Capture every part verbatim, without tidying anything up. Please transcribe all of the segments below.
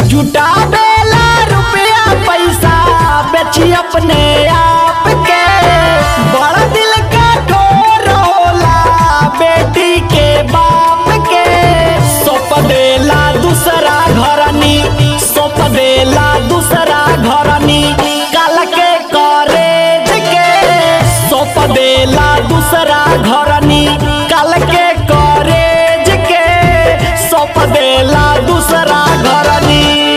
जुटावेला रुपया पैसा बेची अपने आप के। बड़ा दिल का ठोर होला बेटी के बाप के। सौंप देला दूसरा घरनी, सौंप देला दूसरा घरनी काल के करेज के। सौंप देला दूसरा घरनी काल के करेज के। सौंप देला दूसरा घरनी।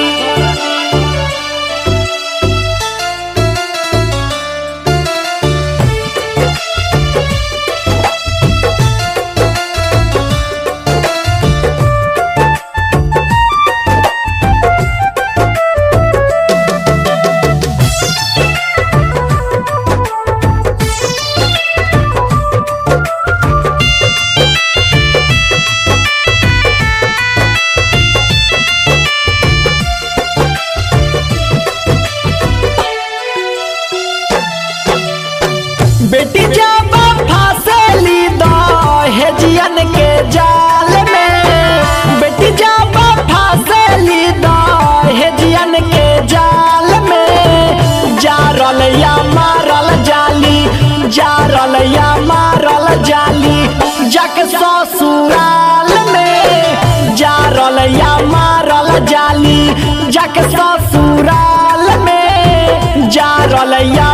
बेटी जब फांसेली दहेजियन के जाल में। बेटी जब फांसेली दहेजियन के जाल में। जारल या मारल जाली, जारल या मारल जाली जाके ससुराल में। जारल या मारल जाली जाके ससुराल में। जारल या